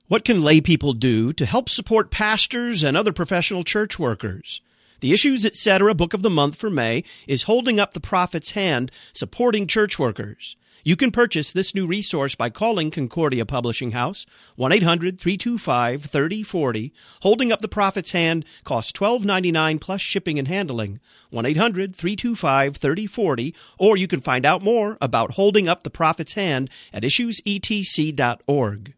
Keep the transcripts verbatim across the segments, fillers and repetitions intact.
What can lay people do to help support pastors and other professional church workers? The Issues Etc. Book of the Month for May is Holding Up the Prophet's Hand, Supporting Church Workers. You can purchase this new resource by calling Concordia Publishing House, one eight hundred three two five three zero four zero. Holding Up the Prophet's Hand costs twelve ninety-nine plus shipping and handling, one eight hundred three two five three zero four zero, or you can find out more about Holding Up the Prophet's Hand at issues e t c dot org.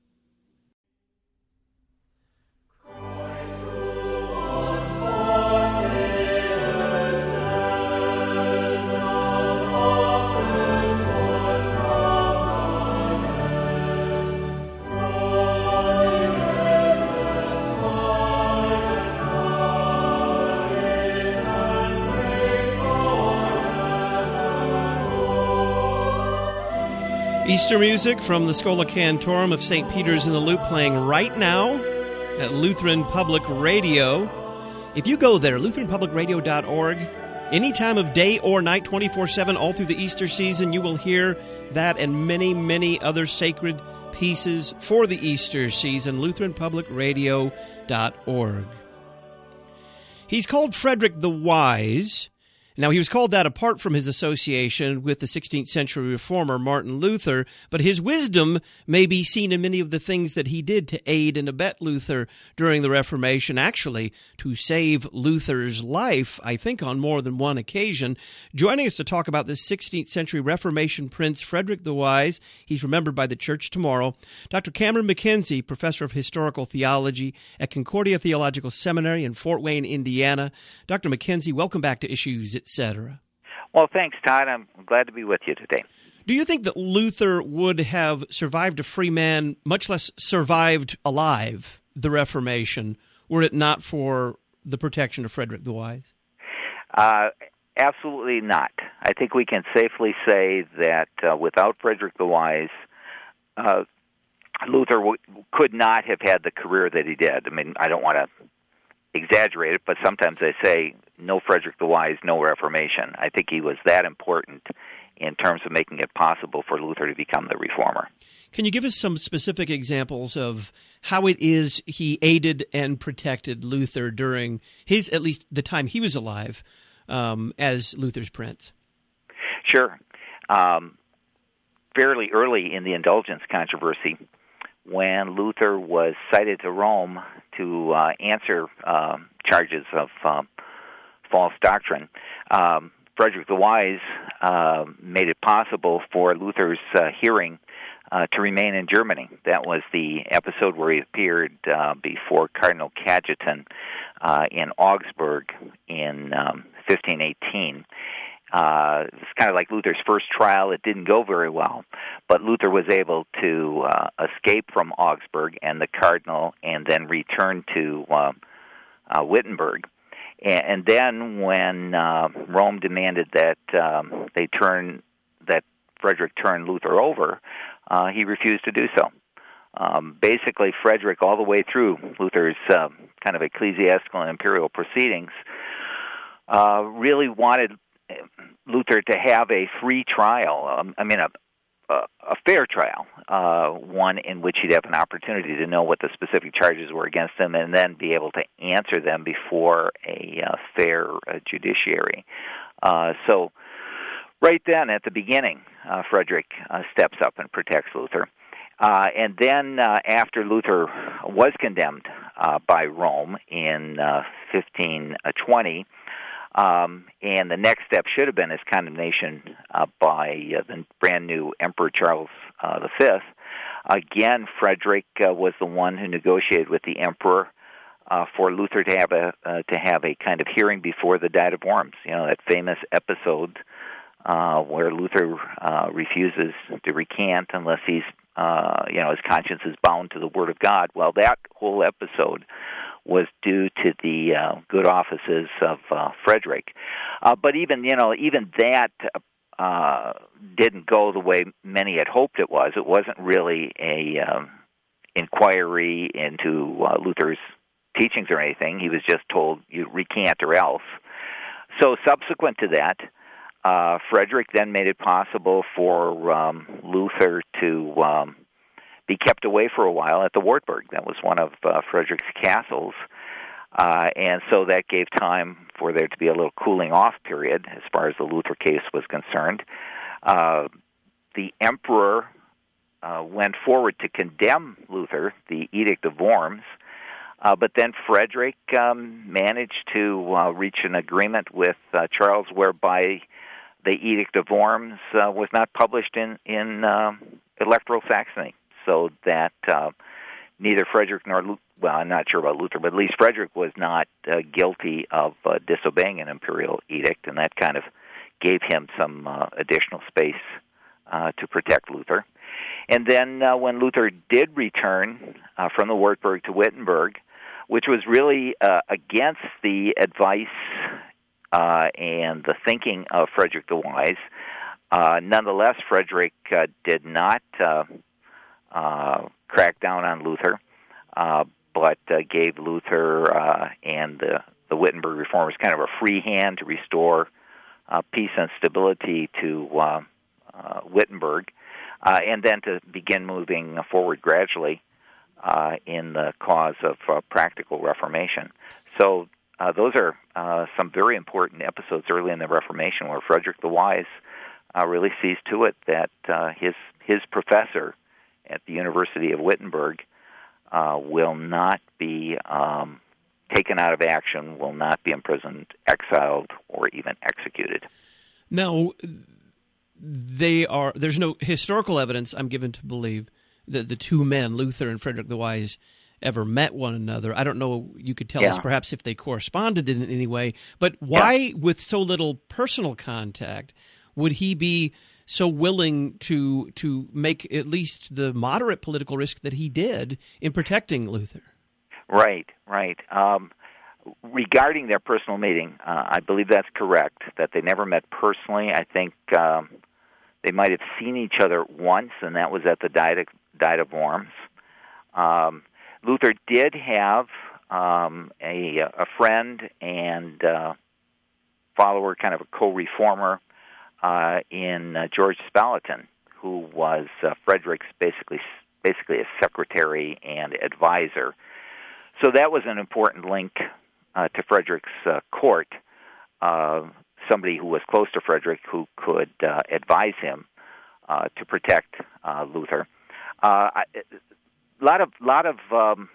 Easter music from the Schola Cantorum of Saint Peter's in the Loop playing right now at Lutheran Public Radio. If you go there, lutheran public radio dot org, any time of day or night, twenty-four seven, all through the Easter season, you will hear that and many, many other sacred pieces for the Easter season, lutheran public radio dot org. He's called Frederick the Wise. Now, he was called that apart from his association with the sixteenth century reformer Martin Luther, but his wisdom may be seen in many of the things that he did to aid and abet Luther during the Reformation, actually to save Luther's life, I think, on more than one occasion. Joining us to talk about this sixteenth century Reformation prince, Frederick the Wise, he's remembered by the church tomorrow, Doctor Cameron McKenzie, professor of historical theology at Concordia Theological Seminary in Fort Wayne, Indiana. Doctor McKenzie, welcome back to Issues Etc. Well, thanks, Todd. I'm glad to be with you today. Do you think that Luther would have survived a free man, much less survived alive, the Reformation, were it not for the protection of Frederick the Wise? Uh, absolutely not. I think we can safely say that uh, without Frederick the Wise, uh, Luther w- could not have had the career that he did. I mean, I don't want to exaggerate it, but sometimes I say, no Frederick the Wise, no Reformation. I think he was that important in terms of making it possible for Luther to become the reformer. Can you give us some specific examples of how it is he aided and protected Luther during his, at least the time he was alive, um, as Luther's prince? Sure. Um, fairly early in the indulgence controversy, when Luther was cited to Rome to uh, answer uh, charges of uh, false doctrine, um, Frederick the Wise uh, made it possible for Luther's uh, hearing uh, to remain in Germany. That was the episode where he appeared uh, before Cardinal Cajetan uh, in Augsburg in um, fifteen eighteen. Uh, it's kind of like Luther's first trial. It didn't go very well, but Luther was able to uh, escape from Augsburg and the cardinal and then return to uh, uh, Wittenberg. And, and then when uh, Rome demanded that um, they turn, that Frederick turn Luther over, uh, he refused to do so. Um, basically, Frederick, all the way through Luther's uh, kind of ecclesiastical and imperial proceedings, uh, really wanted Luther to have a free trial, um, I mean a, a, a fair trial, uh, one in which he'd have an opportunity to know what the specific charges were against him and then be able to answer them before a uh, fair uh, judiciary. Uh, so right then at the beginning, uh, Frederick uh, steps up and protects Luther. Uh, and then uh, after Luther was condemned uh, by Rome in uh, fifteen twenty, Um, and the next step should have been his condemnation uh, by uh, the brand new Emperor Charles uh, the Fifth. Again, Frederick uh, was the one who negotiated with the emperor uh, for Luther to have a uh, to have a kind of hearing before the Diet of Worms. You know, that famous episode uh, where Luther uh, refuses to recant unless he's uh, you know his conscience is bound to the Word of God. Well, that whole episode was due to the uh, good offices of uh, Frederick. Uh, but even, you know, even that uh, didn't go the way many had hoped it was. It wasn't really a um, inquiry into uh, Luther's teachings or anything. He was just told, you recant or else. So subsequent to that, uh, Frederick then made it possible for um, Luther to um, be kept away for a while at the Wartburg. That was one of uh, Frederick's castles. Uh, and so that gave time for there to be a little cooling off period as far as the Luther case was concerned. Uh, the emperor uh, went forward to condemn Luther, the Edict of Worms, uh, but then Frederick um, managed to uh, reach an agreement with uh, Charles whereby the Edict of Worms uh, was not published in, in uh, Electoral Saxony, so that uh, neither Frederick nor Luther, well, I'm not sure about Luther, but at least Frederick was not uh, guilty of uh, disobeying an imperial edict, and that kind of gave him some uh, additional space uh, to protect Luther. And then uh, when Luther did return uh, from the Wartburg to Wittenberg, which was really uh, against the advice uh, and the thinking of Frederick the Wise, uh, nonetheless, Frederick uh, did not uh, uh, crack down on Luther, uh, but uh, gave Luther uh, and the, the Wittenberg reformers kind of a free hand to restore uh, peace and stability to uh, uh, Wittenberg, uh, and then to begin moving forward gradually uh, in the cause of uh, practical Reformation. So uh, those are uh, some very important episodes early in the Reformation where Frederick the Wise uh, really sees to it that uh, his his professor at the University of Wittenberg uh, will not be um, taken out of action, will not be imprisoned, exiled, or even executed. Now, they are. There's no historical evidence, I'm given to believe, that the two men, Luther and Frederick the Wise, ever met one another. I don't know, you could tell yeah. us perhaps if they corresponded in any way, but why, yeah. with so little personal contact, would he be so willing to to make at least the moderate political risk that he did in protecting Luther? Right, right. Um, regarding their personal meeting, uh, I believe that's correct, that they never met personally. I think um, they might have seen each other once, and that was at the Diet of, Diet of Worms. Um, Luther did have um, a, a friend and uh, follower, kind of a co-reformer, uh, in uh, George Spalatin, who was uh, Frederick's basically basically a secretary and advisor. So that was an important link uh, to Frederick's uh, court, uh, somebody who was close to Frederick who could uh, advise him uh, to protect uh, Luther. Uh, I, a lot of lot of um,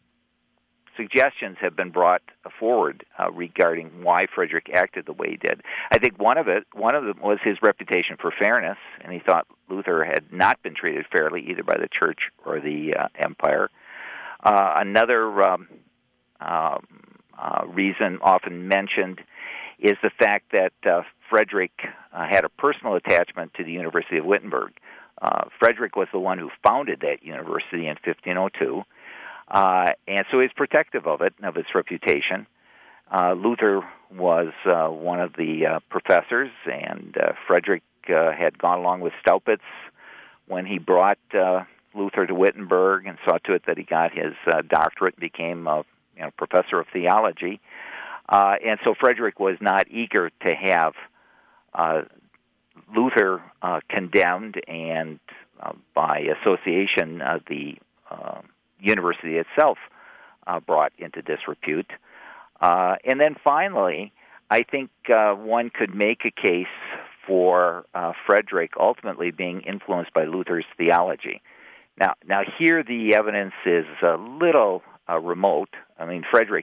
suggestions have been brought forward uh, regarding why Frederick acted the way he did. I think one of it, one of them was his reputation for fairness, and he thought Luther had not been treated fairly either by the Church or the uh, Empire. Uh, another um, uh, uh, reason often mentioned is the fact that uh, Frederick uh, had a personal attachment to the University of Wittenberg. Uh, Frederick was the one who founded that university in fifteen oh two, uh, and so he's protective of it and of its reputation. Uh, Luther was uh, one of the uh, professors, and uh, Frederick uh, had gone along with Staupitz when he brought uh, Luther to Wittenberg and saw to it that he got his uh, doctorate and became a you know, professor of theology. Uh, and so Frederick was not eager to have uh, Luther uh, condemned and, uh, by association, uh, the uh, university itself uh, brought into disrepute. Uh, and then finally, I think uh, one could make a case for uh, Frederick ultimately being influenced by Luther's theology. Now, now here the evidence is a little uh, remote. I mean, Frederick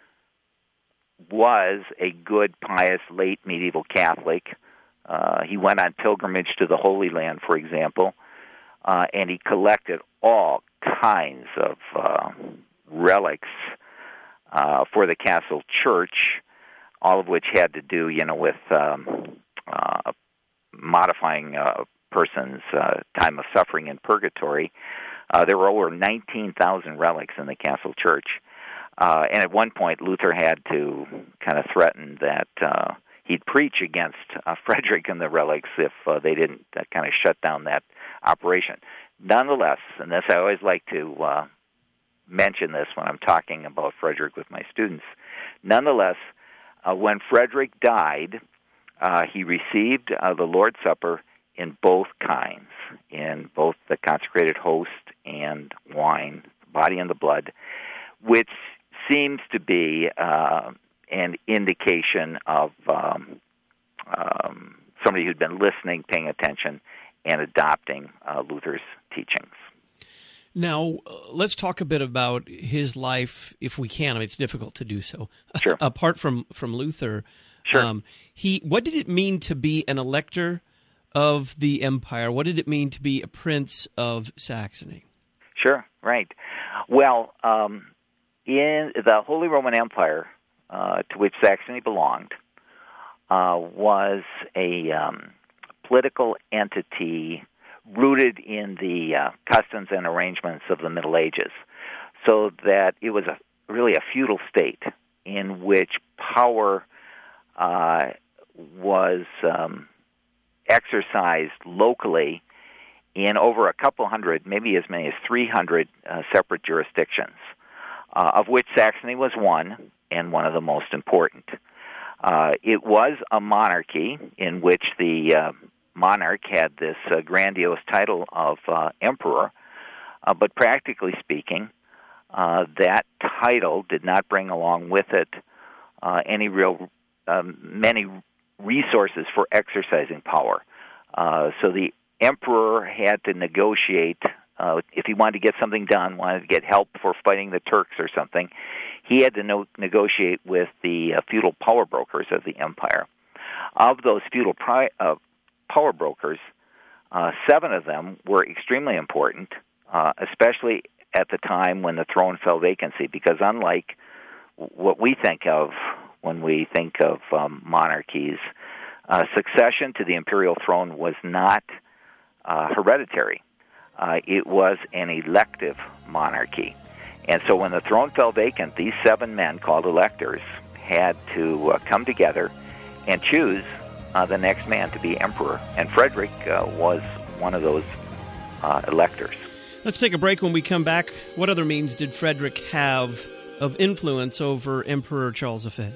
was a good, pious, late medieval Catholic. Uh, he went on pilgrimage to the Holy Land, for example, uh, and he collected all kinds of uh, relics uh, for the Castle Church, all of which had to do, you know, with um, uh, modifying a person's uh, time of suffering in purgatory. Uh, there were over nineteen thousand relics in the Castle Church. Uh, and at one point, Luther had to kind of threaten that uh, he'd preach against uh, Frederick and the relics if uh, they didn't uh, kind of shut down that operation. Nonetheless, and this I always like to uh, mention this when I'm talking about Frederick with my students, nonetheless, uh, when Frederick died, uh, he received uh, the Lord's Supper in both kinds, in both the consecrated host and wine, the body and the blood, which seems to be uh, an indication of um, um, somebody who'd been listening, paying attention, and adopting uh, Luther's teachings. Now, uh, let's talk a bit about his life, if we can. I mean, it's difficult to do so. Sure. Apart from, from Luther, sure. Um, he what did it mean to be an elector of the empire? What did it mean to be a prince of Saxony? Sure, right. Well, um, in the Holy Roman Empire, uh, to which Saxony belonged, uh, was a um, political entity rooted in the uh, customs and arrangements of the Middle Ages, so that it was a, really a feudal state in which power uh, was um, exercised locally in over a couple hundred, maybe as many as three hundred uh, separate jurisdictions, uh, of which Saxony was one, and one of the most important. Uh, it was a monarchy in which the uh, monarch had this uh, grandiose title of uh, emperor, uh, but practically speaking, uh, that title did not bring along with it uh, any real, um, many resources for exercising power. Uh, so the emperor had to negotiate, uh, if he wanted to get something done, wanted to get help for fighting the Turks or something, he had to no- negotiate with the uh, feudal power brokers of the empire. Of those feudal pri- uh, power brokers, uh, seven of them were extremely important, uh, especially at the time when the throne fell vacancy, because unlike what we think of when we think of um, monarchies, uh, succession to the imperial throne was not uh, hereditary. Uh, it was an elective monarchy. And so when the throne fell vacant, these seven men, called electors, had to uh, come together and choose uh, the next man to be emperor. And Frederick uh, was one of those uh, electors. Let's take a break. When we come back, what other means did Frederick have of influence over Emperor Charles the Fifth?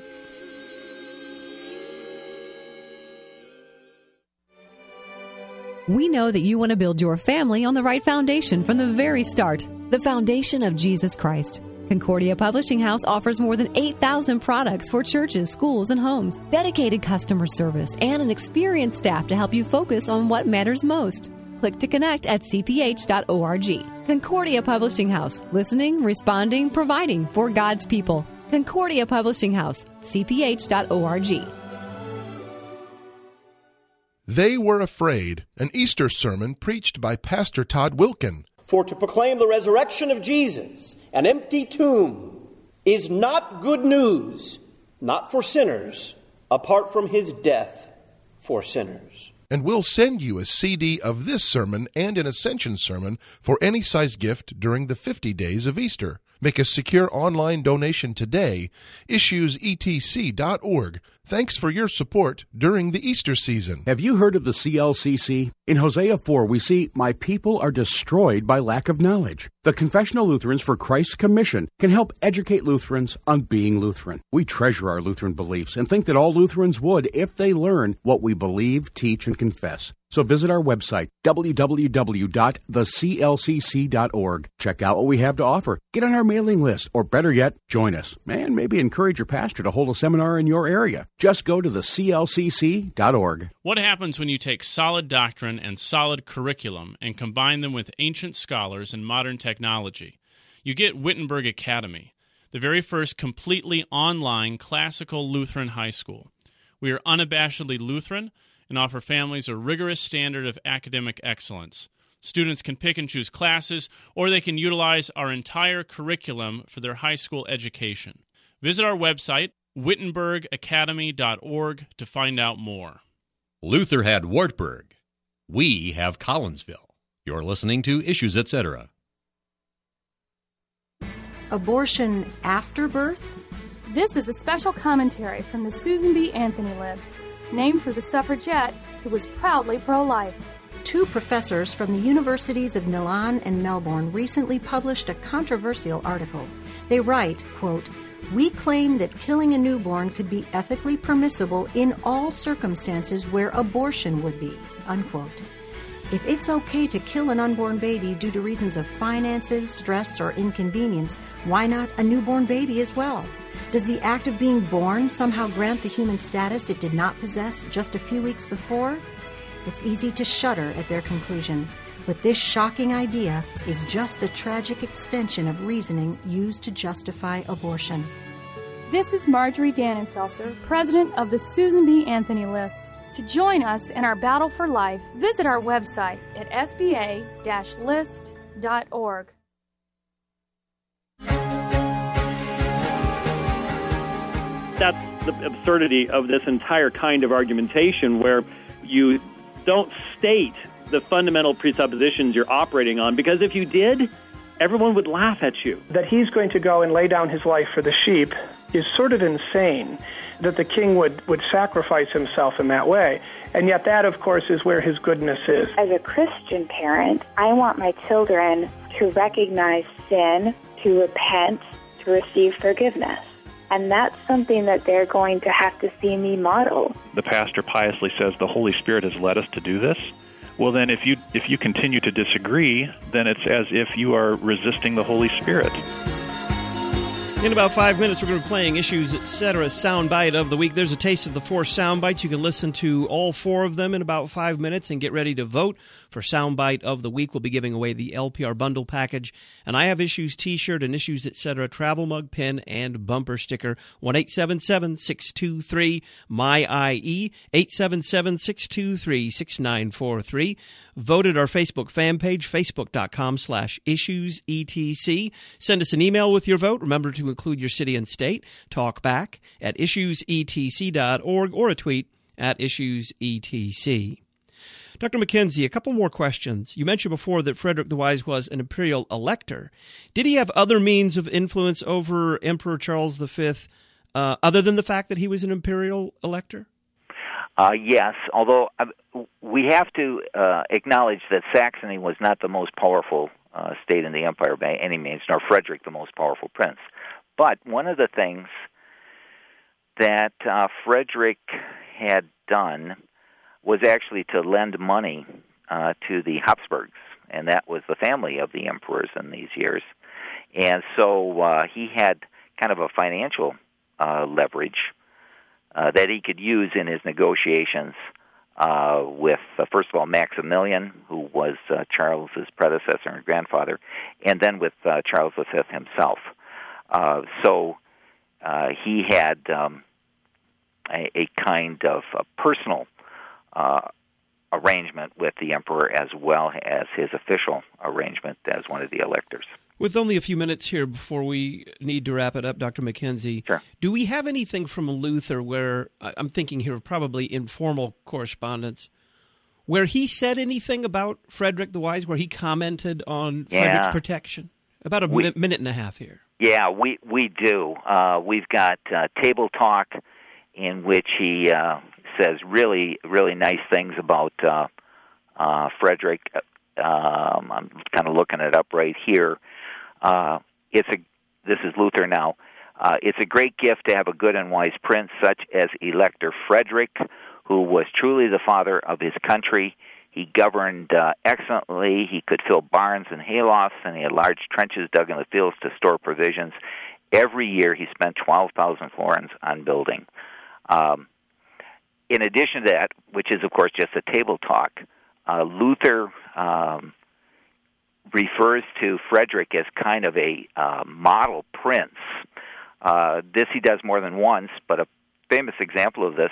We know that you want to build your family on the right foundation from the very start, the foundation of Jesus Christ. Concordia Publishing House offers more than eight thousand products for churches, schools, and homes, dedicated customer service, and an experienced staff to help you focus on what matters most. Click to connect at c p h dot org. Concordia Publishing House, listening, responding, providing for God's people. Concordia Publishing House, c p h dot org. They Were Afraid, an Easter sermon preached by Pastor Todd Wilkin. For to proclaim the resurrection of Jesus, an empty tomb, is not good news, not for sinners, apart from his death for sinners. And we'll send you a C D of this sermon and an Ascension sermon for any size gift during the fifty days of Easter. Make a secure online donation today. issues e t c dot org. Thanks for your support during the Easter season. Have you heard of the C L C C? In Hosea four, we see, "My people are destroyed by lack of knowledge." The Confessional Lutherans for Christ's Commission can help educate Lutherans on being Lutheran. We treasure our Lutheran beliefs and think that all Lutherans would if they learn what we believe, teach, and confess. So visit our website, w w w dot the c l c c dot org. Check out what we have to offer. Get on our mailing list, or better yet, join us. And maybe encourage your pastor to hold a seminar in your area. Just go to the c l c c dot org. What happens when you take solid doctrine and solid curriculum and combine them with ancient scholars and modern technology? You get Wittenberg Academy, the very first completely online classical Lutheran high school. We are unabashedly Lutheran and offer families a rigorous standard of academic excellence. Students can pick and choose classes, or they can utilize our entire curriculum for their high school education. Visit our website, wittenberg academy dot org, to find out more. Luther had Wartburg. We have Collinsville. You're listening to Issues, et cetera. Abortion after birth? This is a special commentary from the Susan B. Anthony list, named for the suffragette who was proudly pro-life. Two professors from the universities of Milan and Melbourne recently published a controversial article. They write, quote, "We claim that killing a newborn could be ethically permissible in all circumstances where abortion would be," unquote. If it's okay to kill an unborn baby due to reasons of finances, stress, or inconvenience, why not a newborn baby as well? Does the act of being born somehow grant the human status it did not possess just a few weeks before? It's easy to shudder at their conclusion, but this shocking idea is just the tragic extension of reasoning used to justify abortion. This is Marjorie Dannenfelser, president of the Susan B. Anthony List. To join us in our battle for life, visit our website at s b a dash list dot org. That's the absurdity of this entire kind of argumentation, where you don't state the fundamental presuppositions you're operating on, because if you did, everyone would laugh at you. That he's going to go and lay down his life for the sheep is sort of insane, that the king would, would sacrifice himself in that way. And yet that, of course, is where his goodness is. As a Christian parent, I want my children to recognize sin, to repent, to receive forgiveness. And that's something that they're going to have to see me model. The pastor piously says the Holy Spirit has led us to do this. Well, then if you if you continue to disagree, then it's as if you are resisting the Holy Spirit. In about five minutes, we're going to be playing Issues, et cetera soundbite of the week. There's a taste of the four soundbites. You can listen to all four of them in about five minutes and get ready to vote for soundbite of the week. We'll be giving away the L P R bundle package. And I have Issues t-shirt and Issues, et cetera travel mug, pin, and bumper sticker. one eight seven seven, six two three, M Y I E, eight seven seven, six two three, six nine four three. Vote at our Facebook fan page, facebook.com slash issues etc. Send us an email with your vote. Remember to include your city and state. Talk back at issues e t c dot org or a tweet at issues e t c. Doctor McKenzie, a couple more questions. You mentioned before that Frederick the Wise was an imperial elector. Did he have other means of influence over Emperor Charles the Fifth uh, other than the fact that he was an imperial elector? Uh, yes, although uh, we have to uh, acknowledge that Saxony was not the most powerful uh, state in the empire by any means, nor Frederick the most powerful prince. But one of the things that uh, Frederick had done was actually to lend money uh, to the Habsburgs, and that was the family of the emperors in these years. And so uh, he had kind of a financial uh, leverage Uh, that he could use in his negotiations uh, with, uh, first of all, Maximilian, who was uh, Charles's predecessor and grandfather, and then with uh, Charles the Fifth himself. Uh, so uh, he had um, a, a kind of a personal uh, arrangement with the emperor as well as his official arrangement as one of the electors. With only a few minutes here before we need to wrap it up, Doctor McKenzie, sure. Do we have anything from Luther where, I'm thinking here of probably informal correspondence, where he said anything about Frederick the Wise, where he commented on yeah. Frederick's protection? About a we, mi- minute and a half here. Yeah, we, we do. Uh, we've got uh, Table Talk, in which he uh, says really, really nice things about uh, uh, Frederick. Um, I'm kind of looking it up right here. Uh, it's a. This is Luther now. Uh, it's a great gift to have a good and wise prince such as Elector Frederick, who was truly the father of his country. He governed uh, excellently. He could fill barns and haylofts, and he had large trenches dug in the fields to store provisions. Every year he spent twelve thousand florins on building. Um, in addition to that, which is, of course, just a table talk, uh, Luther um, refers to Frederick as kind of a uh, model prince. Uh, this he does more than once, but a famous example of this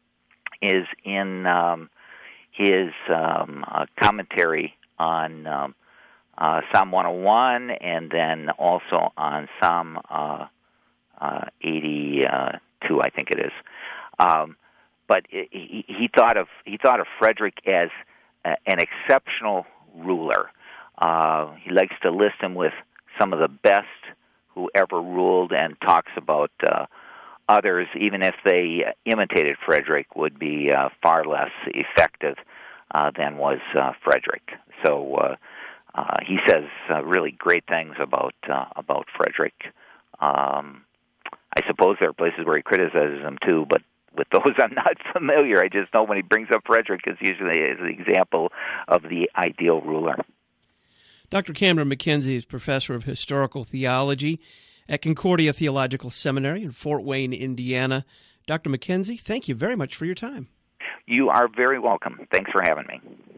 is in um, his um, uh, commentary on um, uh, Psalm one oh one, and then also on Psalm uh, uh, eighty-two, I think it is. Um, but he, he thought of he thought of Frederick as uh, an exceptional ruler. Uh, he likes to list him with some of the best who ever ruled, and talks about uh, others, even if they imitated Frederick, would be uh, far less effective uh, than was uh, Frederick. So uh, uh, he says uh, really great things about uh, about Frederick. Um, I suppose there are places where he criticizes him too, but with those I'm not familiar. I just know when he brings up Frederick, it's usually as an example of the ideal ruler. Doctor Cameron McKenzie is professor of historical theology at Concordia Theological Seminary in Fort Wayne, Indiana. Doctor McKenzie, thank you very much for your time. You are very welcome. Thanks for having me.